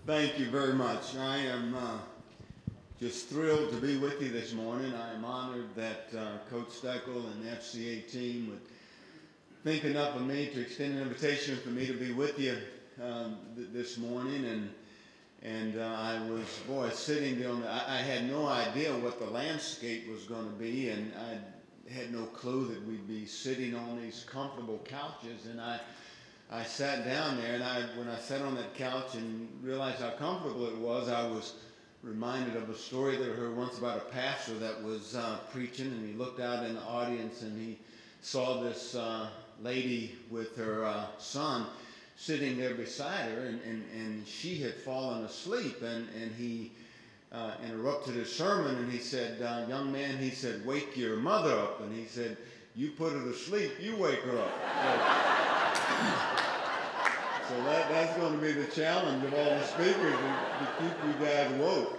Thank you very much. I am just thrilled to be with you this morning. I am honored that Coach Steckel and the FCA team would think enough of me to extend an invitation for me to be with you this morning. And I was, sitting there I had no idea what the landscape was going to be, and I had no clue that we'd be sitting on these comfortable couches. And I sat down there, and when I sat on that couch and realized how comfortable it was, I was reminded of a story that I heard once about a pastor that was preaching, and he looked out in the audience and he saw this lady with her son sitting there beside her, and she had fallen asleep, and he interrupted his sermon, and he said, young man, he said, wake your mother up. And he said, you put her to sleep, you wake her up. So that's going to be the challenge of all the speakers, to keep you guys woke.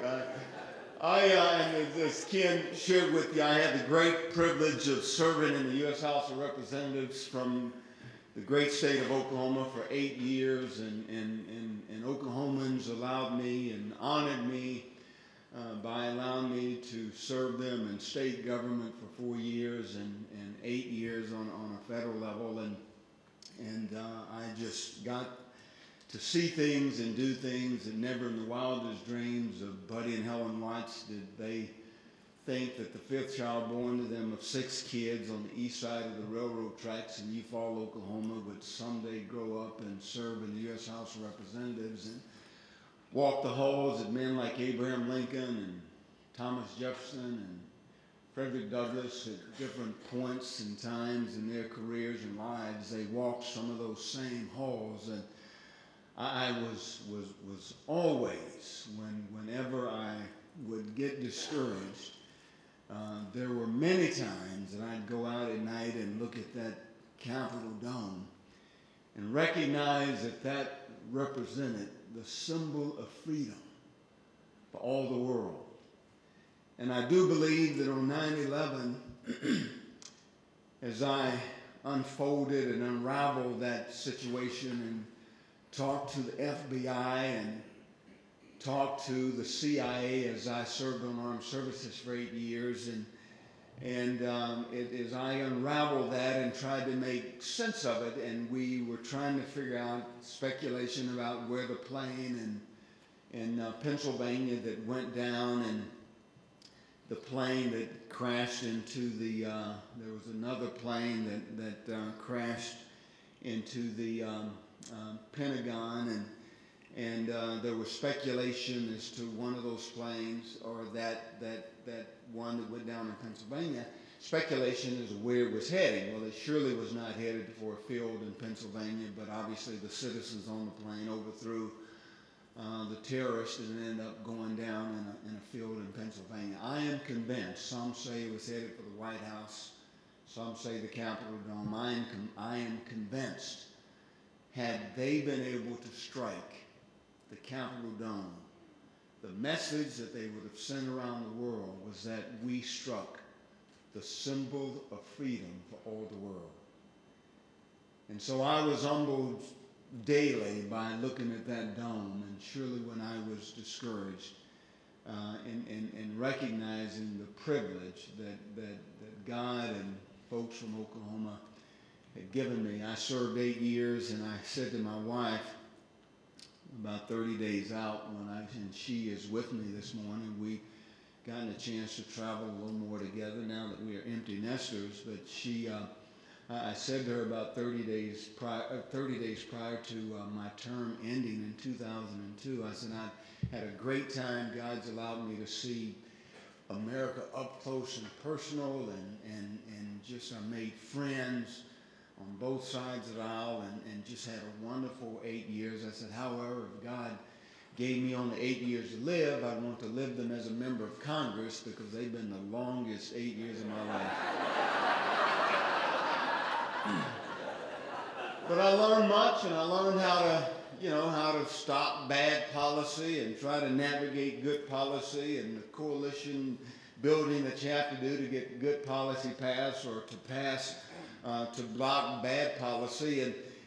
As Ken shared with you, I had the great privilege of serving in the U.S. House of Representatives from the great state of Oklahoma for 8 years, and Oklahomans allowed me and honored me by allowing me to serve them in state government for 4 years and 8 years on a federal level, and I just got to see things and do things that never in the wildest dreams of Buddy and Helen Watts did they think that the fifth child born to them of 6 kids on the east side of the railroad tracks in Eufaula, Oklahoma, would someday grow up and serve in the U.S. House of Representatives and walk the halls of men like Abraham Lincoln and Thomas Jefferson and Frederick Douglass at different points and times in their careers and lives. They walked some of those same halls, and I was always, whenever I would get discouraged, there were many times that I'd go out at night and look at that Capitol Dome and recognize that represented the symbol of freedom for all the world. And I do believe that on 9/11, as I unfolded and unraveled that situation and talked to the FBI and talked to the CIA as I served on armed services for 8 years, and as I unraveled that and tried to make sense of it, and we were trying to figure out speculation about where the plane in Pennsylvania that went down, and the plane that crashed into there was another plane that crashed into the Pentagon, and there was speculation as to one of those planes, or that one that went down in Pennsylvania. Speculation is where it was heading. Well, it surely was not headed for a field in Pennsylvania, but obviously the citizens on the plane overthrew the terrorists and ended up going down in a field in Pennsylvania. I am convinced. Some say it was headed for the White House. Some say the Capitol Dome. I am convinced, had they been able to strike the Capitol Dome, the message that they would have sent around the world was that we struck the symbol of freedom for all the world. And so I was humbled daily by looking at that dome, and surely when I was discouraged, and recognizing the privilege that God and folks from Oklahoma had given me. I served 8 years, and I said to my wife about 30 days out, and she is with me this morning, we gotten a chance to travel a little more together now that we are empty nesters, but I said to her about 30 days prior to my term ending in 2002, I said, I had a great time. God's allowed me to see America up close and personal, and just I made friends on both sides of the aisle, and just had a wonderful 8 years. I said, however, if God gave me only 8 years to live, I'd want to live them as a member of Congress, because they've been the longest 8 years of my life. But I learned much, and I learned how to stop bad policy and try to navigate good policy, and the coalition building that you have to do to get good policy passed, or to block bad policy.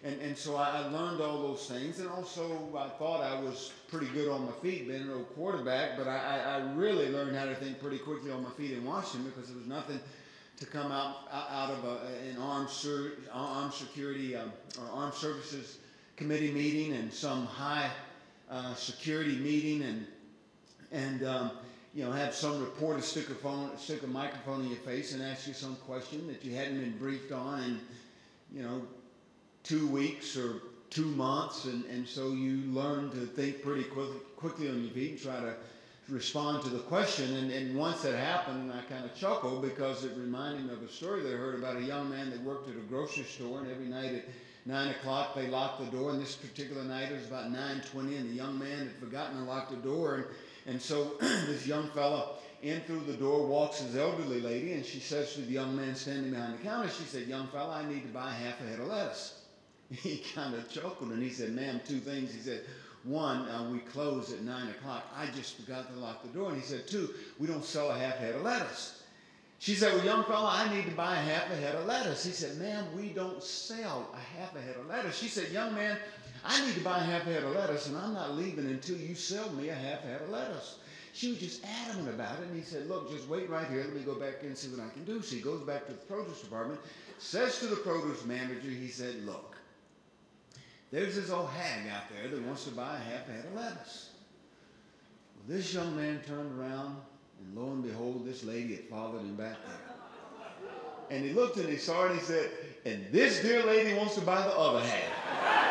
And so I learned all those things, and also I thought I was pretty good on my feet, being an old quarterback, but I really learned how to think pretty quickly on my feet in Washington, because there was nothing to come out of an armed security or armed services committee meeting and some high security meeting, and have some reporter stick a microphone in your face and ask you some question that you hadn't been briefed on in 2 weeks or 2 months, and so you learn to think pretty quickly on your feet and try to respond to the question. And once that happened, I kind of chuckled, because it reminded me of a story that I heard about a young man that worked at a grocery store, and every night at 9 o'clock they locked the door, and this particular night it was about 9:20, and the young man had forgotten to lock the door, and so this young fella in through the door walks his elderly lady, and she says to the young man standing behind the counter, she said, "Young fella, I need to buy half a head of lettuce." He kind of chuckled, and he said, "Ma'am, 2 things." He said, "One, we close at 9 o'clock. I just forgot to lock the door." And he said, "2, we don't sell a half head of lettuce." She said, "Well, young fella, I need to buy a half a head of lettuce." He said, "Ma'am, we don't sell a half a head of lettuce." She said, "Young man, I need to buy a half a head of lettuce, and I'm not leaving until you sell me a half a head of lettuce." She was just adamant about it, and he said, "Look, just wait right here. Let me go back in and see what I can do." So he goes back to the produce department, says to the produce manager, he said, "Look, there's this old hag out there that wants to buy a half a head of lettuce." Well, this young man turned around, and lo and behold, this lady had followed him back there. And he looked and he saw it, and he said, "And this dear lady wants to buy the other half."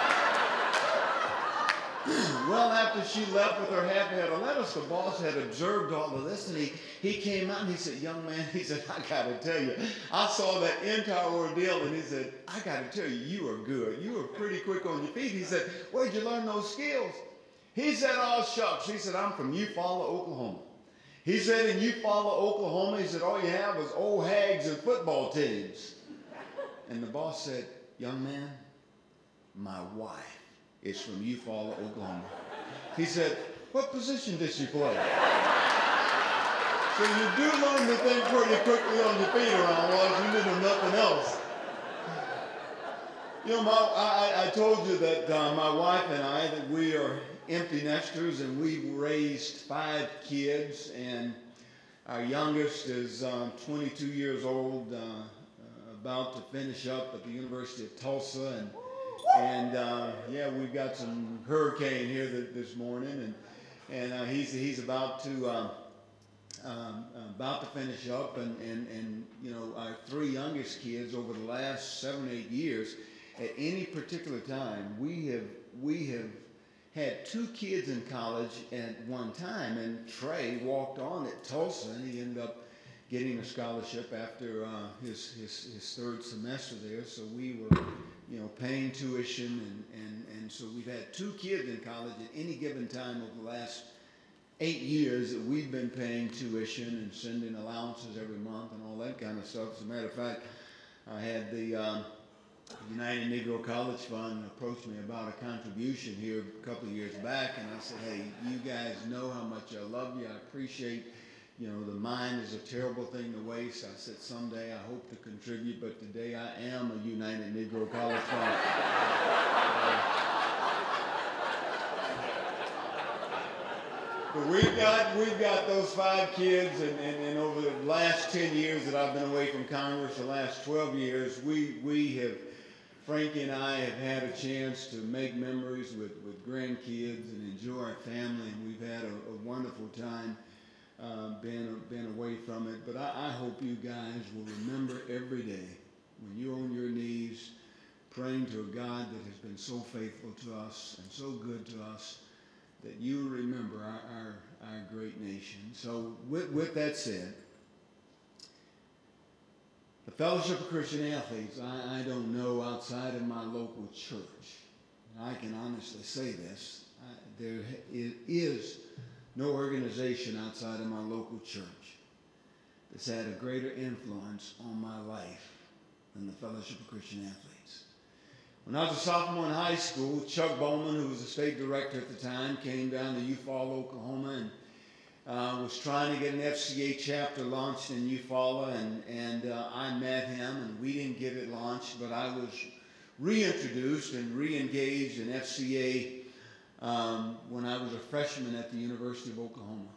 Well, after she left with her half a head of lettuce, the boss had observed all of this, and he came out and he said, "Young man," he said, "I got to tell you, I saw that entire ordeal," and he said, "I got to tell you, you are good. You were pretty quick on your feet." He said, "Where'd you learn those skills?" He said, "Oh, shucks." He said, "I'm from Eufaula, Oklahoma." He said, "In Eufaula, Oklahoma," he said, "all you have was old hags and football teams." And the boss said, "Young man, my wife is from Eufaula, Oklahoma." He said, "What position did she play?" So you do learn to think pretty quickly on your feet around Wallace. You knew nothing else. I told you that my wife and I, that we are empty nesters, and we've raised 5 kids, and our youngest is 22 years old, about to finish up at the University of Tulsa, and we've got some hurricane here this morning, and he's about to finish up, and our 3 youngest kids over the last 7 or 8 years, at any particular time, we have had 2 kids in college at one time, and Trey walked on at Tulsa, and he ended up getting a scholarship after his 3rd semester there. So we were, paying tuition, and so we've had 2 kids in college at any given time over the last 8 years that we've been paying tuition and sending allowances every month and all that kind of stuff. As a matter of fact, I had the United Negro College Fund approached me about a contribution here a couple of years back, and I said, "Hey, you guys know how much I love you. I appreciate, the mind is a terrible thing to waste." I said, "Someday I hope to contribute, but today I am a United Negro College Fund." But we've got those 5 kids, and over the last 10 years that I've been away from Congress, the last 12 years, Frankie and I have had a chance to make memories with grandkids and enjoy our family, and we've had a wonderful time being away from it. But I hope you guys will remember every day when you're on your knees praying to a God that has been so faithful to us and so good to us, that you remember our great nation. So with that said, the Fellowship of Christian Athletes, I don't know outside of my local church. I can honestly say this. There is no organization outside of my local church that's had a greater influence on my life than the Fellowship of Christian Athletes. When I was a sophomore in high school, Chuck Bowman, who was the state director at the time, came down to Eufaula, Oklahoma, and was trying to get an FCA chapter launched in Eufaula, and I met him, and we didn't get it launched, but I was reintroduced and re-engaged in FCA when I was a freshman at the University of Oklahoma.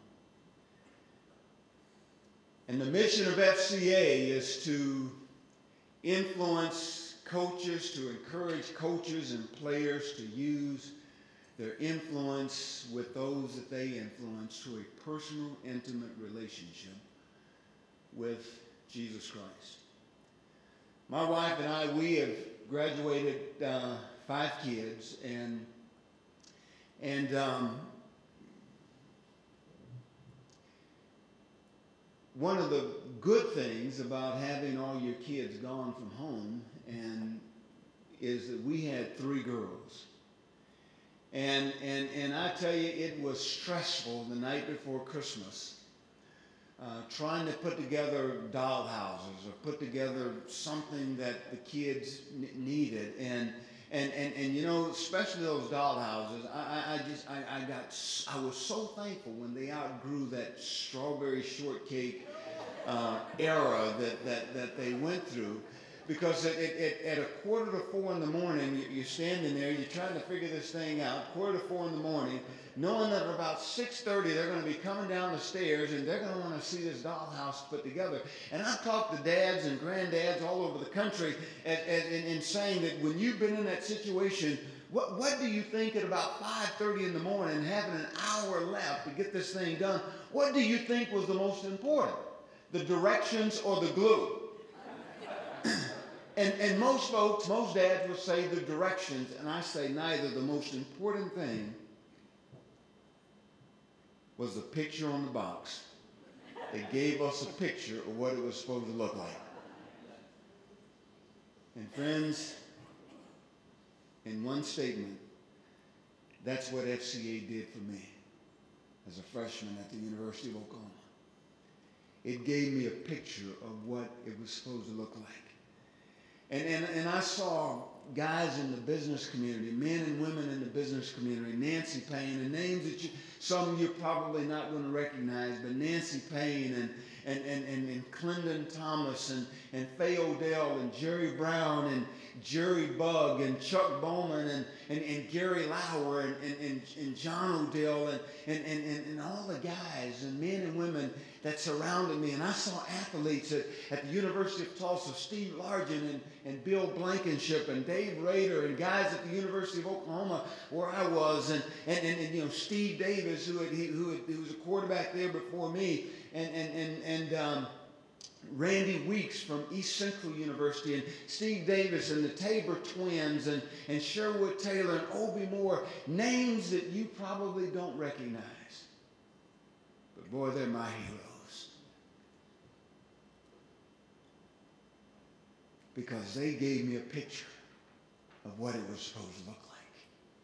And the mission of FCA is to influence coaches, to encourage coaches and players to use their influence with those that they influence to a personal, intimate relationship with Jesus Christ. My wife and I, we have graduated 5 kids, and one of the good things about having all your kids gone from home is that we had 3 girls. And I tell you, it was stressful the night before Christmas, trying to put together doll houses or put together something that the kids needed. And you know, especially those doll houses, I was so thankful when they outgrew that strawberry shortcake era that they went through. Because at 3:45 in the morning, you're standing there, you're trying to figure this thing out, 3:45 in the morning, knowing that at about 6:30 they're going to be coming down the stairs and they're going to want to see this dollhouse put together. And I've talked to dads and granddads all over the country in saying that when you've been in that situation, what do you think at about 5:30 in the morning, having an hour left to get this thing done, what do you think was the most important? The directions or the glue? And most folks, most dads will say the directions, and I say neither. The most important thing was the picture on the box. It gave us a picture of what it was supposed to look like. And friends, in one statement, that's what FCA did for me as a freshman at the University of Oklahoma. It gave me a picture of what it was supposed to look like. And I saw guys in the business community, men and women in the business community, Nancy Payne, and names that some you're probably not going to recognize, but Nancy Payne and Clendon Thomas and Faye Odell and Jerry Brown and Jerry Bugg and Chuck Bowman and Gary Lauer and John Odell and all the guys and men and women that surrounded me. And I saw athletes at the University of Tulsa, Steve Largent and Bill Blankenship and Dave Rader, and guys at the University of Oklahoma where I was, and you know, Steve Davis, who was a quarterback there before me, and Randy Weeks from East Central University, and Steve Davis and the Tabor Twins, and Sherwood Taylor and Obie Moore, names that you probably don't recognize. But boy, they're my heroes. Because they gave me a picture of what it was supposed to look like.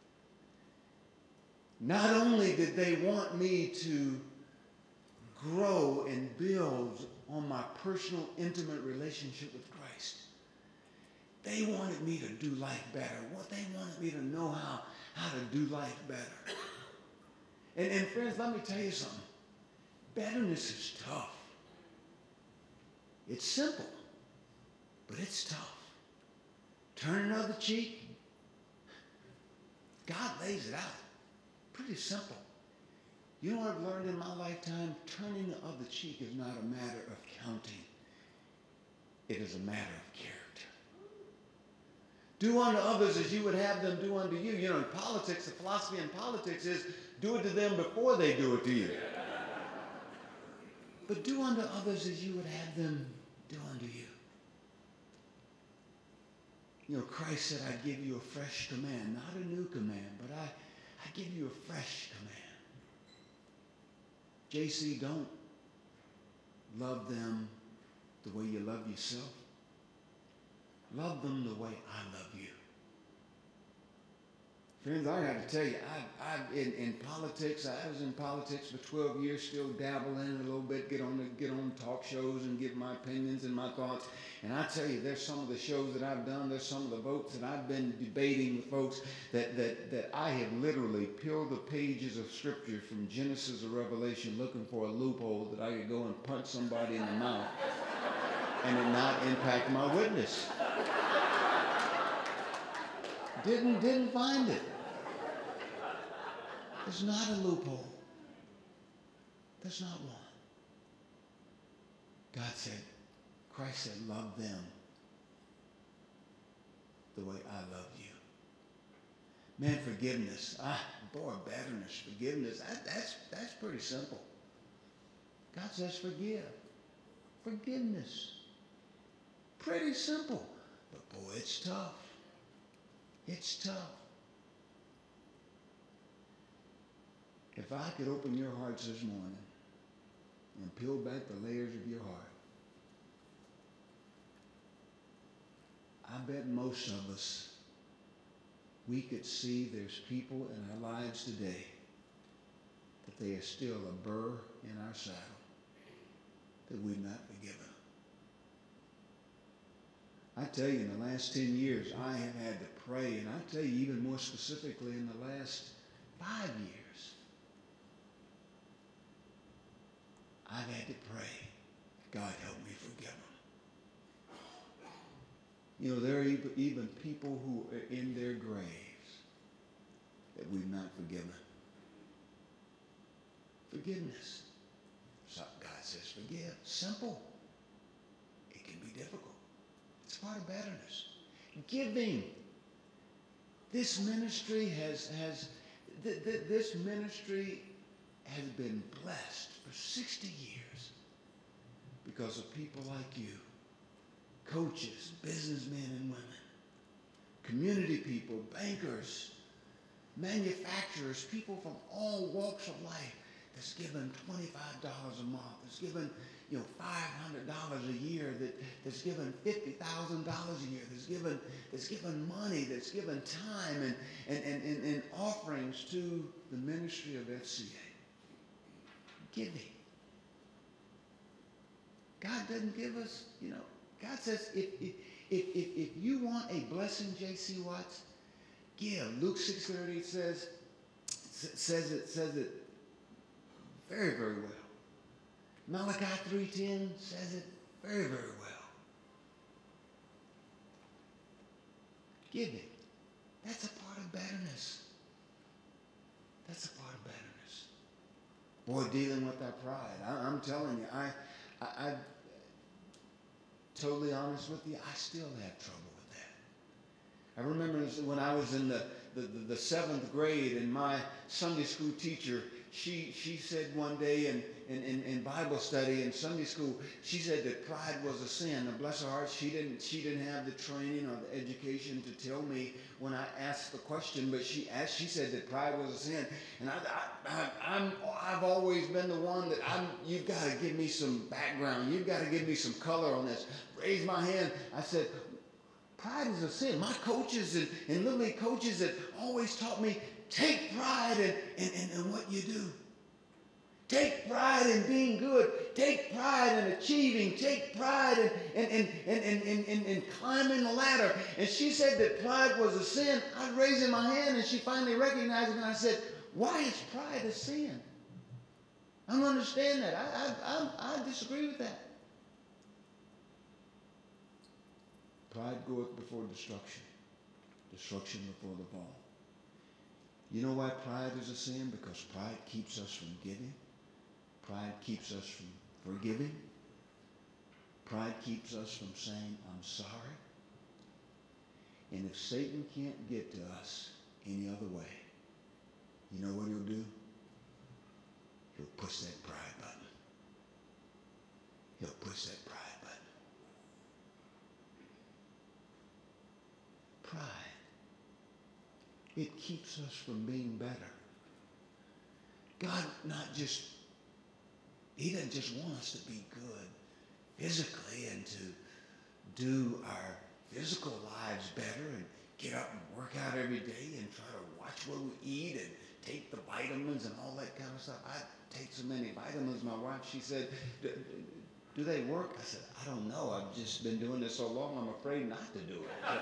Not only did they want me to grow and build on my personal, intimate relationship with Christ, they wanted me to do life better. They wanted me to know how to do life better. And friends, let me tell you something. Betterness is tough. It's simple, but it's tough. Turn another cheek. God lays it out. Pretty simple. You know what I've learned in my lifetime? Turning the other cheek is not a matter of counting. It is a matter of character. Do unto others as you would have them do unto you. You know, in politics, the philosophy in politics is do it to them before they do it to you. But do unto others as you would have them do unto you. You know, Christ said, I give you a fresh command, not a new command, but I give you a fresh command. JC, don't love them the way you love yourself. Love them the way I love you. Friends, I got to tell you, in politics, I was in politics for 12 years, still dabble in it a little bit, get on talk shows and give my opinions and my thoughts. And I tell you, there's some of the shows that I've done, there's some of the votes that I've been debating with folks that I have literally peeled the pages of Scripture from Genesis or Revelation looking for a loophole that I could go and punch somebody in the mouth and it not impact my witness. Didn't find it. There's not a loophole. There's not one. God said, Christ said, love them the way I love you. Man, forgiveness. Bitterness, forgiveness. That's pretty simple. God says forgive. Forgiveness. Pretty simple. But boy, it's tough. It's tough. If I could open your hearts this morning and peel back the layers of your heart, I bet most of us, we could see there's people in our lives today that they are still a burr in our saddle that we've not forgiven. I tell you, in the last 10 years, I have had to pray, and I tell you even more specifically in the last 5 years, I've had to pray, God help me forgive them. You know, there are even people who are in their graves that we've not forgiven. Forgiveness. So God says forgive. Simple. It can be difficult. It's part of bitterness. Giving. This ministry this ministry has been blessed for 60 years because of people like you. Coaches, businessmen and women, community people, bankers, manufacturers, people from all walks of life that's given $25 a month, that's given $500 a year, that's given $50,000 a year, that's given money, that's given time and offerings to the ministry of FCA. Giving. God doesn't give us, God says, if you want a blessing, J.C. Watts, give. Luke 6:30 says it very, very well. Malachi 3:10 says it very, very well. Giving. That's a part of bitterness. That's a part of bitterness. Boy, dealing with that pride. I'm telling you, I totally honest with you, I still have trouble with that. I remember when I was in the 7th grade and my Sunday school teacher, she said one day in Bible study in Sunday school, she said that pride was a sin. Now bless her heart, she didn't have the training or the education to tell me when I asked the question, but she said that pride was a sin. And I've always been the one that you've got to give me some background. You've got to give me some color on this. Raised my hand. I said, pride is a sin. My coaches and little league coaches that always taught me, take pride in what you do. Take pride in being good. Take pride in achieving. Take pride in climbing the ladder. And she said that pride was a sin. I was raising my hand and she finally recognized it and I said, why is pride a sin? I don't understand that. I disagree with that. Pride goeth before destruction. Destruction before the fall. You know why pride is a sin? Because pride keeps us from giving. Pride keeps us from forgiving. Pride keeps us from saying, I'm sorry. And if Satan can't get to us any other way, you know what he'll do? He'll push that pride button. He'll push that pride button. Pride. It keeps us from being better. God He doesn't just want us to be good physically and to do our physical lives better and get up and work out every day and try to watch what we eat and take the vitamins and all that kind of stuff. I take so many vitamins. My wife, she said, do they work? I said, I don't know. I've just been doing this so long, I'm afraid not to do it.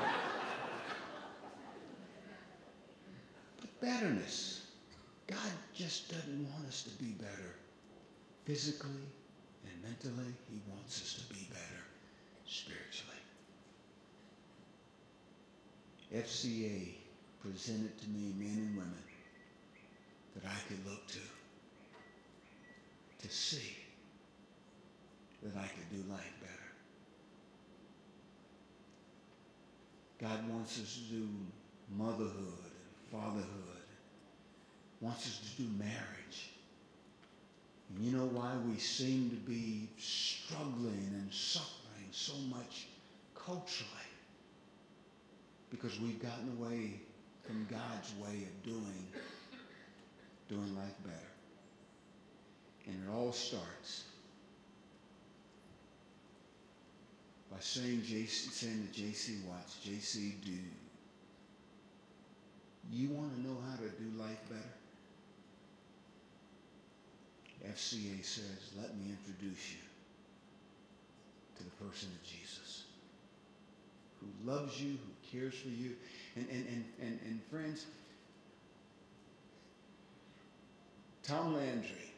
But bitterness. God just doesn't want us to be better. Physically and mentally, he wants us to be better spiritually. FCA presented to me men and women that I could look to see that I could do life better. God wants us to do motherhood and fatherhood, wants us to do marriage. And you know why we seem to be struggling and suffering so much culturally? Because we've gotten away from God's way of doing life better. And it all starts by saying to J.C. Watts, J.C., do you want to know how to do life better? FCA says, let me introduce you to the person of Jesus, who loves you, who cares for you. And friends, Tom Landry,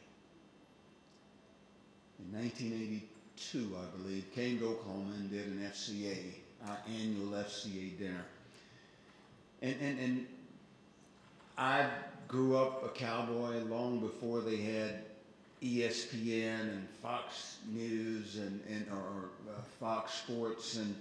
in 1982, I believe, came to Oklahoma and did an FCA, our annual FCA dinner. And I grew up a cowboy long before they had ESPN and Fox News or Fox Sports and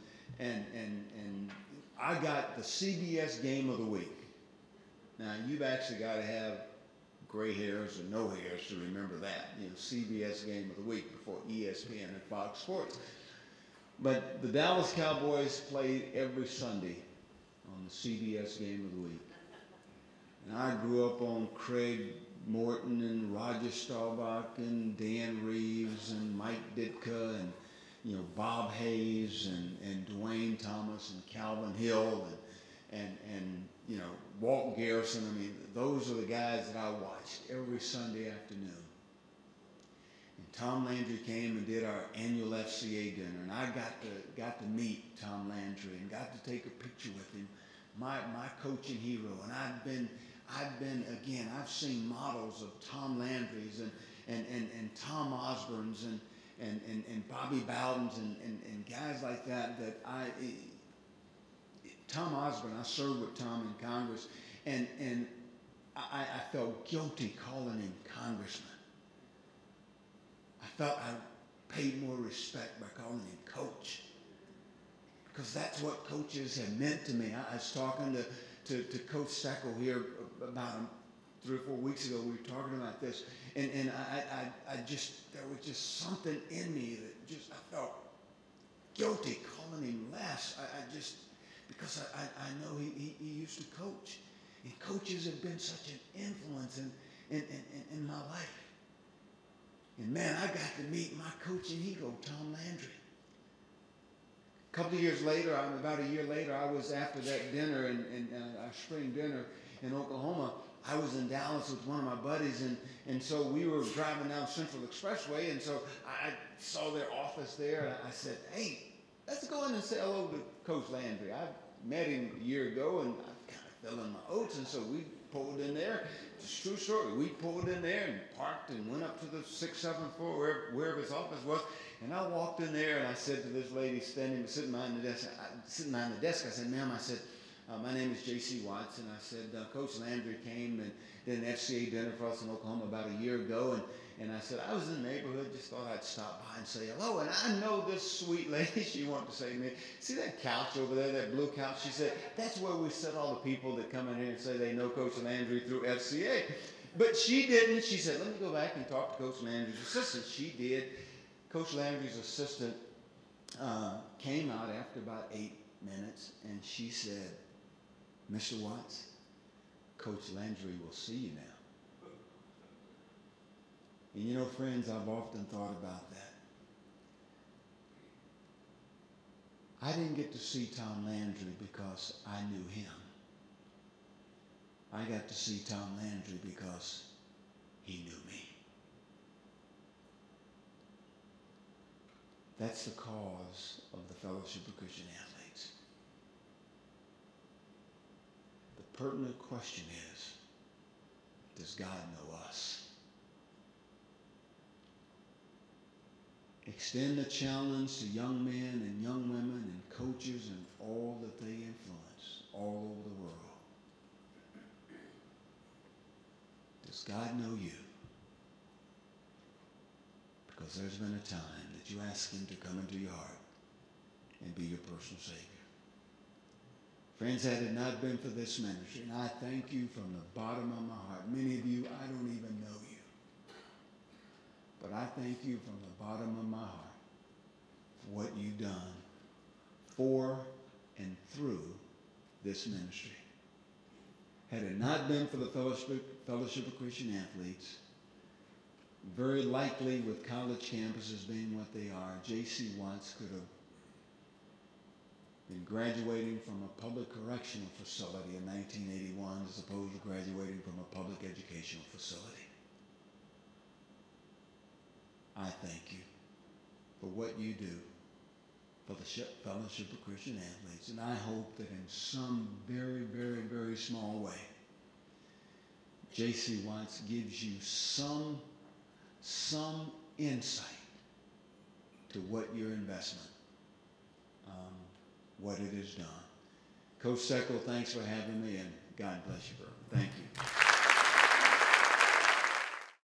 I got the CBS Game of the Week. Now you've actually got to have gray hairs or no hairs to remember that. You know, CBS Game of the Week before ESPN and Fox Sports. But the Dallas Cowboys played every Sunday on the CBS Game of the Week. And I grew up on Craig Morton and Roger Staubach and Dan Reeves and Mike Ditka and Bob Hayes and Dwayne Thomas and Calvin Hill and Walt Garrison. I mean, those are the guys that I watched every Sunday afternoon. And Tom Landry came and did our annual FCA dinner, and I got to meet Tom Landry and got to take a picture with him, my coaching hero. And I've seen models of Tom Landry's and Tom Osborne's and Bobby Bowden's and guys like that Tom Osborne, I served with Tom in Congress, and I felt guilty calling him congressman. I felt I paid more respect by calling him coach, because that's what coaches have meant to me. I was talking to Coach Steckel here about 3 or 4 weeks ago. We were talking about this, and I just, there was just something in me that I felt guilty calling him less. Because I know he used to coach, and coaches have been such an influence in my life. And man, I got to meet my coaching hero, Tom Landry. A couple of years later, about a year later, I was after that dinner and our spring dinner in Oklahoma. I was in Dallas with one of my buddies, and so we were driving down Central Expressway, and so I saw their office there, and I said, hey, let's go in and say hello to Coach Landry. I met him a year ago, and I kind of fell in my oats, and so we pulled in there. It's a true story. We pulled in there and parked and went up to the 6th, 7th floor, wherever his office was, and I walked in there, and I said to this lady sitting behind the desk, I said, ma'am, I said, my name is J.C. Watts, and I said, Coach Landry came and did an FCA dinner for us in Oklahoma about a year ago, and I said, I was in the neighborhood, just thought I'd stop by and say hello. And I know this sweet lady, she wanted to say to me, see that couch over there, that blue couch? She said, that's where we sit all the people that come in here and say they know Coach Landry through FCA. But she didn't. She said, let me go back and talk to Coach Landry's assistant. She did. Coach Landry's assistant came out after about 8 minutes, and she said, Mr. Watts, Coach Landry will see you now. And you know, friends, I've often thought about that. I didn't get to see Tom Landry because I knew him. I got to see Tom Landry because he knew me. That's the cause of the Fellowship of Christian Athletes. The pertinent question is, does God know us? Extend the challenge to young men and young women and coaches and all that they influence all Does God know you? Because there's been a time that you asked him to come into your heart and be your personal Savior. Friends, had it not been for this ministry, and I thank you from the bottom of my heart. Many of you, I don't even know you. But I thank you from the bottom of my heart for what you've done for and through this ministry. Had it not been for the Fellowship of Christian Athletes, very likely with college campuses being what they are, J.C. Watts could have been graduating from a public correctional facility in 1981 as opposed to graduating from a public educational facility. I thank you for what you do for the Fellowship of Christian Athletes, and I hope that in some very, very, very small way, J.C. Watts gives you some insight to what your investment, what it has done. Coach Seckel, thanks for having me, and God bless you, brother. Thank you.